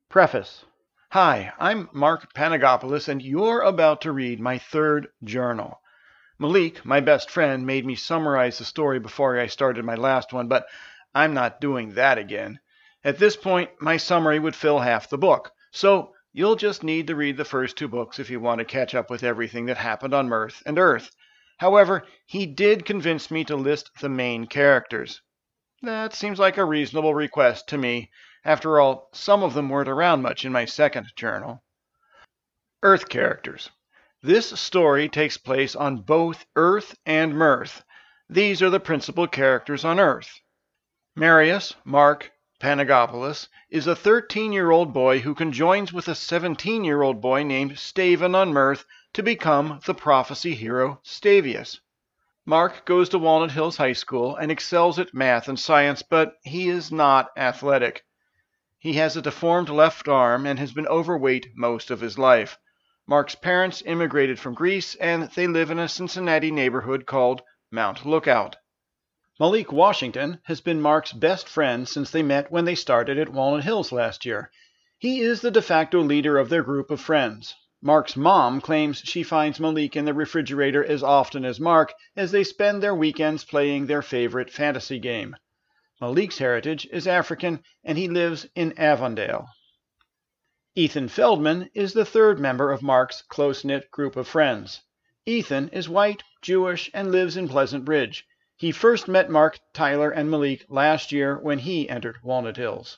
Preface. Hi, I'm Mark Panagopoulos, and you're about to read my third journal. Malik, my best friend, made me summarize the story before I started my last one, but I'm not doing that again. At this point, my summary would fill half the book, so you'll just need to read the first two books if you want to catch up with everything that happened on Mirth and Earth. However, he did convince me to list the main characters. That seems like a reasonable request to me. After all, some of them weren't around much in my second journal. Earth characters. This story takes place on both Earth and Mirth. These are the principal characters on Earth. Marius, Mark Panagopoulos, is a 13-year-old boy who conjoins with a 17-year-old boy named Staven on Mirth to become the prophecy hero Stavius. Mark goes to Walnut Hills High School and excels at math and science, but he is not athletic. He has a deformed left arm and has been overweight most of his life. Mark's parents immigrated from Greece, and they live in a Cincinnati neighborhood called Mount Lookout. Malik Washington has been Mark's best friend since they met when they started at Walnut Hills last year. He is the de facto leader of their group of friends. Mark's mom claims she finds Malik in the refrigerator as often as Mark as they spend their weekends playing their favorite fantasy game. Malik's heritage is African, and he lives in Avondale. Ethan Feldman is the third member of Mark's close-knit group of friends. Ethan is white, Jewish, and lives in Pleasant Ridge. He first met Mark, Tyler, and Malik last year when he entered Walnut Hills.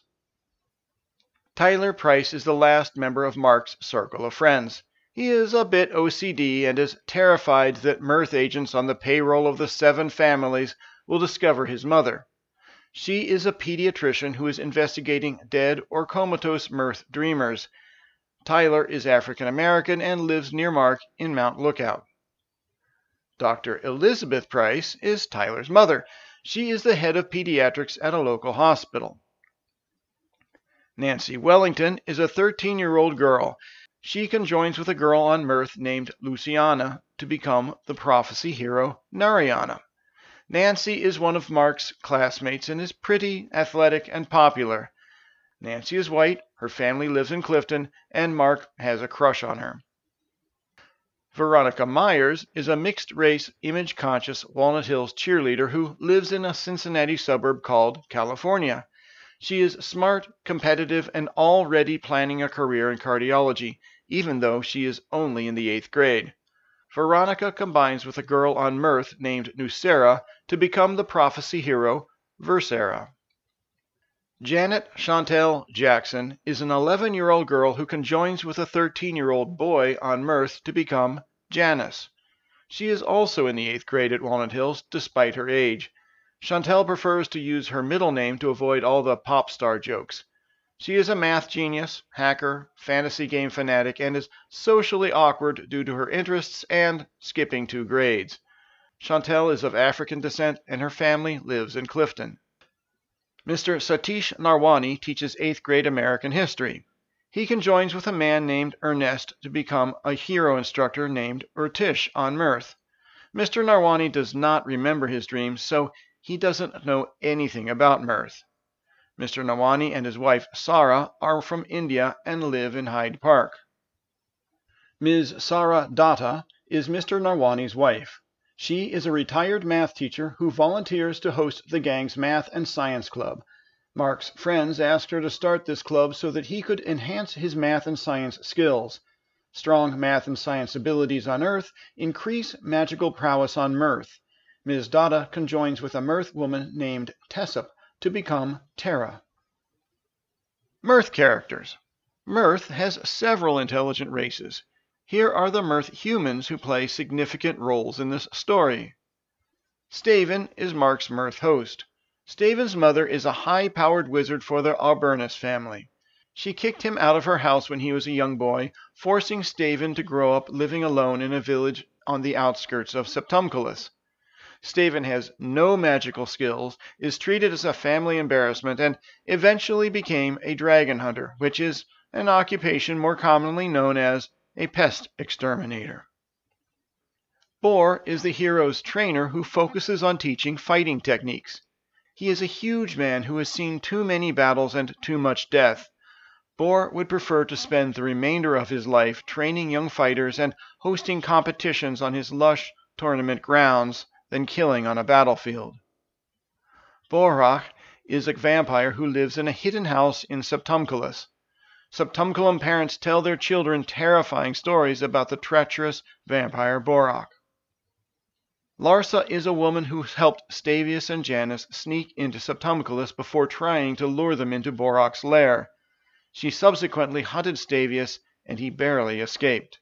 Tyler Price is the last member of Mark's circle of friends. He is a bit OCD and is terrified that Mirth agents on the payroll of the 7 families will discover his mother. She is a pediatrician who is investigating dead or comatose Mirth dreamers. Tyler is African American and lives near Mark in Mount Lookout. Dr. Elizabeth Price is Tyler's mother. She is the head of pediatrics at a local hospital. Nancy Wellington is a 13-year-old girl. She conjoins with a girl on Mirth named Luciana to become the prophecy hero Nariana. Nancy is one of Mark's classmates and is pretty, athletic, and popular. Nancy is white, her family lives in Clifton, and Mark has a crush on her. Veronica Myers is a mixed-race, image-conscious Walnut Hills cheerleader who lives in a Cincinnati suburb called California. She is smart, competitive, and already planning a career in cardiology, even though she is only in the 8th grade. Veronica combines with a girl on Mirth named Nucera to become the prophecy hero Versera. Janet Chantel Jackson is an 11-year-old girl who conjoins with a 13-year-old boy on Mirth to become Janice. She is also in the 8th grade at Walnut Hills, despite her age. Chantel prefers to use her middle name to avoid all the pop star jokes. She is a math genius, hacker, fantasy game fanatic, and is socially awkward due to her interests and skipping 2 grades. Chantel is of African descent, and her family lives in Clifton. Mr. Satish Narwani teaches 8th grade American history. He conjoins with a man named Ernest to become a hero instructor named Urtish on Mirth. Mr. Narwani does not remember his dreams, so he doesn't know anything about Mirth. Mr. Narwani and his wife Sarah are from India and live in Hyde Park. Ms. Sarah Datta is Mr. Narwani's wife. She is a retired math teacher who volunteers to host the gang's math and science club. Mark's friends asked her to start this club so that he could enhance his math and science skills. Strong math and science abilities on Earth increase magical prowess on Mirth. Ms. Datta conjoins with a Mirth woman named Tessop to become Terra. Mirth characters. Mirth has several intelligent races. Here are the Mirth humans who play significant roles in this story. Staven is Mark's Mirth host. Staven's mother is a high-powered wizard for the Auburnus family. She kicked him out of her house when he was a young boy, forcing Staven to grow up living alone in a village on the outskirts of Septumculus. Staven has no magical skills, is treated as a family embarrassment, and eventually became a dragon hunter, which is an occupation more commonly known as a pest exterminator. Boar is the hero's trainer who focuses on teaching fighting techniques. He is a huge man who has seen too many battles and too much death. Bor would prefer to spend the remainder of his life training young fighters and hosting competitions on his lush tournament grounds than killing on a battlefield. Borach is a vampire who lives in a hidden house in Septumculus. Septumculum parents tell their children terrifying stories about the treacherous vampire Borach. Larsa is a woman who helped Stavius and Janus sneak into Septumculus before trying to lure them into Borach's lair. She subsequently hunted Stavius, and he barely escaped.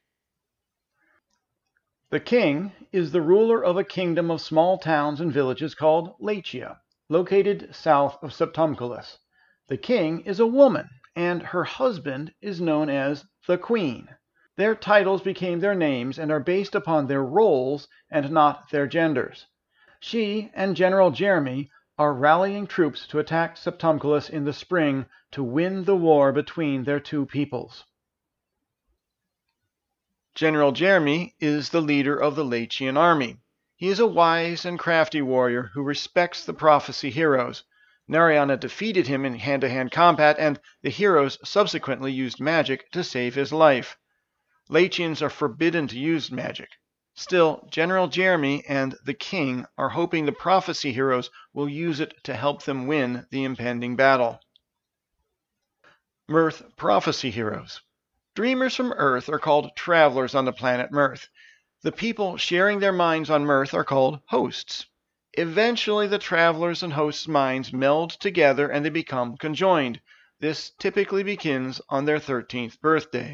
The king is the ruler of a kingdom of small towns and villages called Lachia, located south of Septumculus. The king is a woman, and her husband is known as the queen. Their titles became their names and are based upon their roles and not their genders. She and General Jeremy are rallying troops to attack Septumculus in the spring to win the war between their two peoples. General Jeremy is the leader of the Lachian army. He is a wise and crafty warrior who respects the prophecy heroes. Narayana defeated him in hand-to-hand combat, and the heroes subsequently used magic to save his life. Lachians are forbidden to use magic. Still, General Jeremy and the king are hoping the prophecy heroes will use it to help them win the impending battle. Mirth prophecy heroes. Dreamers from Earth are called travelers on the planet Mirth. The people sharing their minds on Mirth are called hosts. Eventually, the travelers' and hosts' minds meld together and they become conjoined. This typically begins on their 13th birthday.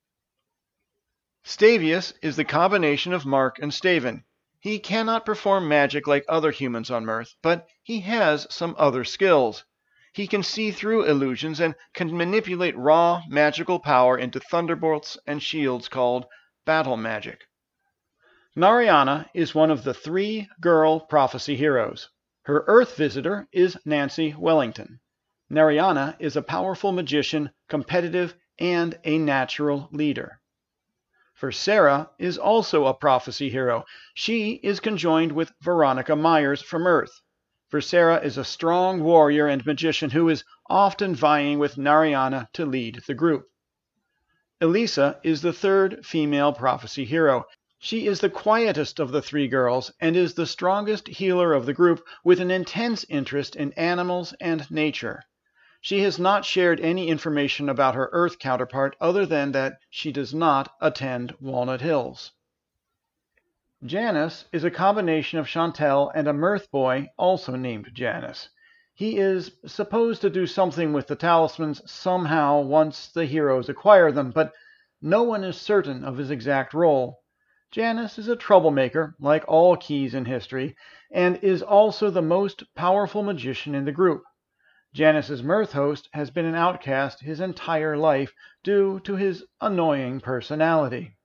Stavius is the combination of Mark and Staven. He cannot perform magic like other humans on Mirth, but he has some other skills. He can see through illusions and can manipulate raw magical power into thunderbolts and shields called battle magic. Narayana is one of the 3 girl prophecy heroes. Her Earth visitor is Nancy Wellington. Narayana is a powerful magician, competitive, and a natural leader. Versera is also a prophecy hero. She is conjoined with Veronica Myers from Earth. Versera is a strong warrior and magician who is often vying with Narayana to lead the group. Elisa is the 3rd female prophecy hero. She is the quietest of the 3 girls and is the strongest healer of the group with an intense interest in animals and nature. She has not shared any information about her Earth counterpart other than that she does not attend Walnut Hills. Janus is a combination of Chantel and a Mirth boy also named Janus. He is supposed to do something with the talismans somehow once the heroes acquire them, but no one is certain of his exact role. Janus is a troublemaker, like all keys in history, and is also the most powerful magician in the group. Janus's Mirth host has been an outcast his entire life due to his annoying personality.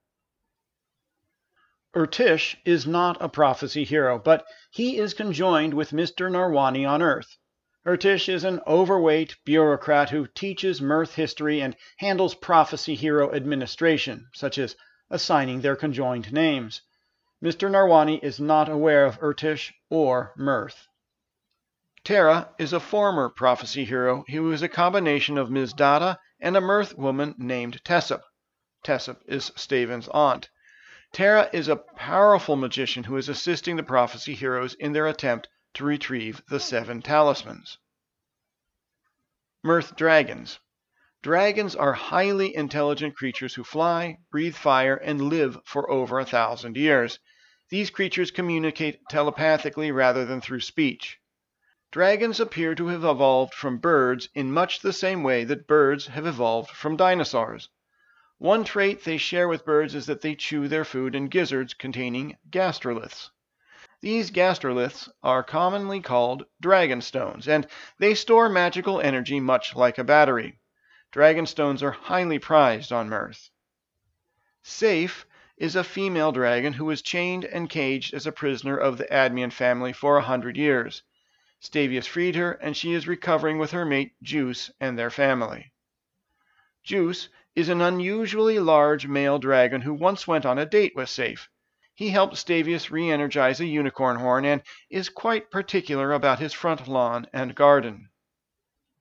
Urtish is not a prophecy hero, but he is conjoined with Mr. Narwani on Earth. Urtish is an overweight bureaucrat who teaches Mirth history and handles prophecy hero administration, such as assigning their conjoined names. Mr. Narwani is not aware of Urtish or Mirth. Tara is a former prophecy hero who is a combination of Ms. Dada and a Mirth woman named Tessop. Tessop is Staven's aunt. Tara is a powerful magician who is assisting the prophecy heroes in their attempt to retrieve the 7 talismans. Mirth dragons. Dragons are highly intelligent creatures who fly, breathe fire, and live for over 1,000 years. These creatures communicate telepathically rather than through speech. Dragons appear to have evolved from birds in much the same way that birds have evolved from dinosaurs. One trait they share with birds is that they chew their food in gizzards containing gastroliths. These gastroliths are commonly called dragon stones, and they store magical energy much like a battery. Dragon stones are highly prized on Mirth. Safe is a female dragon who was chained and caged as a prisoner of the Admian family for 100 years. Stavius freed her, and she is recovering with her mate Juice and their family. Juice is an unusually large male dragon who once went on a date with Safe. He helped Stavius re-energize a unicorn horn and is quite particular about his front lawn and garden.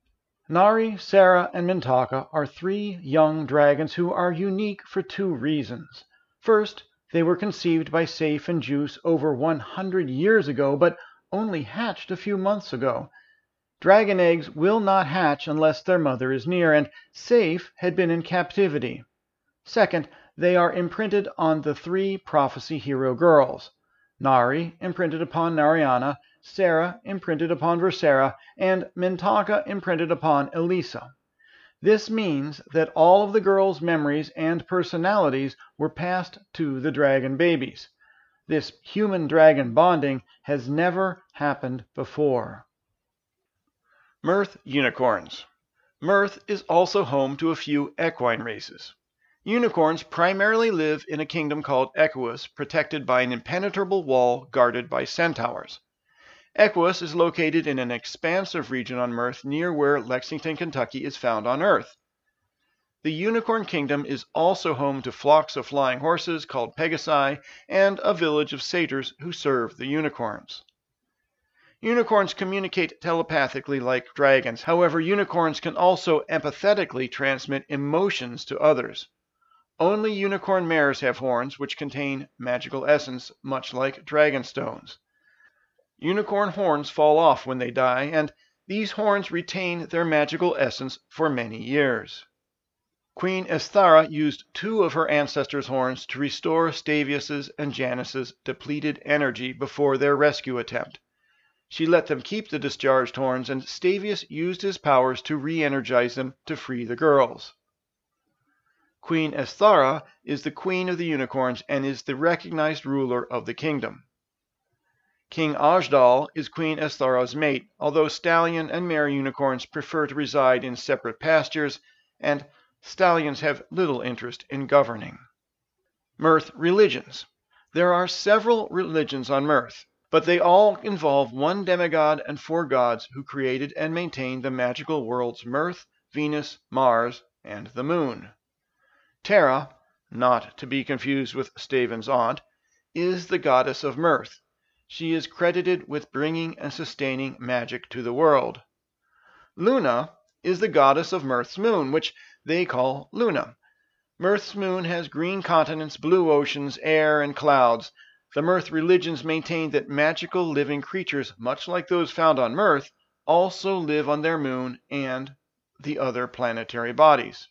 Nari, Sarah, and Mintaka are three young dragons who are unique for two reasons. First, they were conceived by Saif and Juice over 100 years ago, but only hatched a few months ago. Dragon eggs will not hatch unless their mother is near, and Saif had been in captivity. Second, they are imprinted on the three prophecy hero girls. Nari imprinted upon Narayana, Sarah imprinted upon Versera, and Mintaka imprinted upon Elisa. This means that all of the girls' memories and personalities were passed to the dragon babies. This human-dragon bonding has never happened before. Mirth unicorns. Mirth is also home to a few equine races. Unicorns primarily live in a kingdom called Equus, protected by an impenetrable wall guarded by centaurs. Equus is located in an expansive region on Mirth near where Lexington, Kentucky is found on Earth. The Unicorn Kingdom is also home to flocks of flying horses called Pegasi and a village of satyrs who serve the unicorns. Unicorns communicate telepathically like dragons. However, unicorns can also empathetically transmit emotions to others. Only unicorn mares have horns which contain magical essence, much like dragon stones. Unicorn horns fall off when they die, and these horns retain their magical essence for many years. Queen Esthara used two of her ancestors' horns to restore Stavius's and Janus's depleted energy before their rescue attempt. She let them keep the discharged horns, and Stavius used his powers to re-energize them to free the girls. Queen Esthara is the queen of the unicorns and is the recognized ruler of the kingdom. King Ajdal is Queen Esthara's mate, although stallion and mare unicorns prefer to reside in separate pastures, and stallions have little interest in governing. Mirth religions. There are several religions on Mirth, but they all involve one demigod and four gods who created and maintain the magical worlds Mirth, Venus, Mars, and the Moon. Terra, not to be confused with Staven's aunt, is the goddess of Mirth. She is credited with bringing and sustaining magic to the world. Luna is the goddess of Mirth's moon, which they call Luna. Mirth's moon has green continents, blue oceans, air, and clouds. The Mirth religions maintain that magical living creatures, much like those found on Mirth, also live on their moon and the other planetary bodies.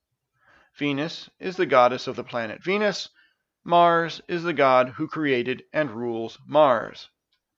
Venus is the goddess of the planet Venus. Mars is the god who created and rules Mars.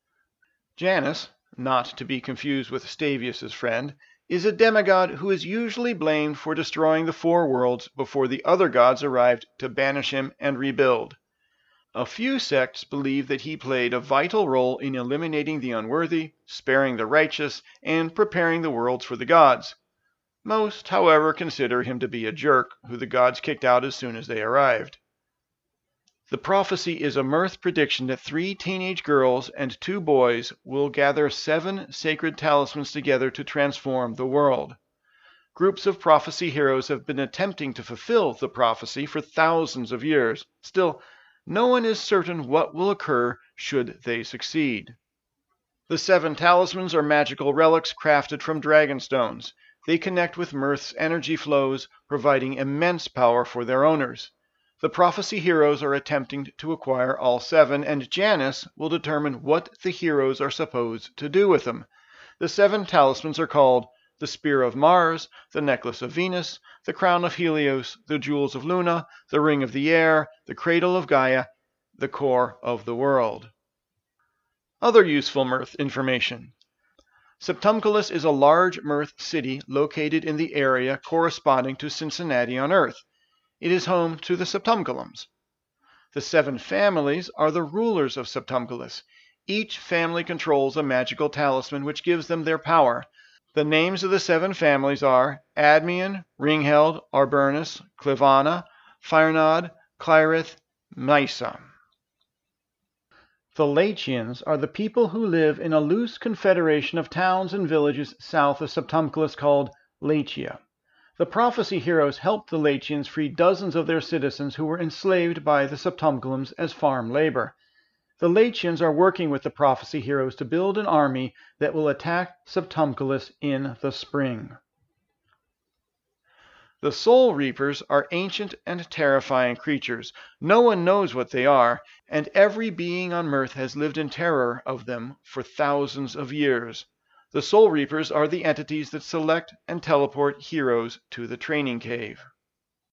Janus, not to be confused with Stavius's friend, is a demigod who is usually blamed for destroying the four worlds before the other gods arrived to banish him and rebuild. A few sects believe that he played a vital role in eliminating the unworthy, sparing the righteous, and preparing the worlds for the gods. Most, however, consider him to be a jerk who the gods kicked out as soon as they arrived. The prophecy is a Mirth prediction that 3 teenage girls and 2 boys will gather 7 sacred talismans together to transform the world. Groups of prophecy heroes have been attempting to fulfill the prophecy for thousands of years. Still, no one is certain what will occur should they succeed. The 7 talismans are magical relics crafted from dragon stones. They connect with Mirth's energy flows, providing immense power for their owners. The prophecy heroes are attempting to acquire all 7, and Janus will determine what the heroes are supposed to do with them. The 7 talismans are called the Spear of Mars, the Necklace of Venus, the Crown of Helios, the Jewels of Luna, the Ring of the Air, the Cradle of Gaia, the Core of the World. Other useful Mirth information. Septumculus is a large Mirth city located in the area corresponding to Cincinnati on Earth. It is home to the Septumculums. The 7 families are the rulers of Septumculus. Each family controls a magical talisman which gives them their power. The names of the 7 families are Admian, Ringheld, Arburnus, Clivana, Firnod, Clyrith, Mysa. The Latians are the people who live in a loose confederation of towns and villages south of Septumculus called Latium. The prophecy heroes helped the Latians free dozens of their citizens who were enslaved by the Septumculums as farm labor. The Latians are working with the prophecy heroes to build an army that will attack Septumculus in the spring. The Soul Reapers are ancient and terrifying creatures. No one knows what they are, and every being on Mirth has lived in terror of them for thousands of years. The Soul Reapers are the entities that select and teleport heroes to the training cave.